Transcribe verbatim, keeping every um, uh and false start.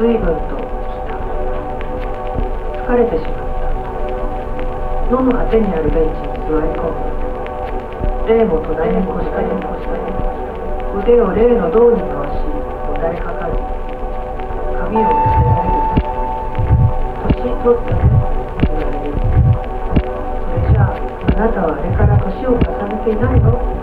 随分と来た。疲れてしまった。野の果てにあるベンチに座り込む。霊も隣に腰掛けに腰掛け腕を霊の胴に回しもたれかかる。髪を寄せられる。年取ったねと言われる。それじゃああなたはあれから年を重ねていないの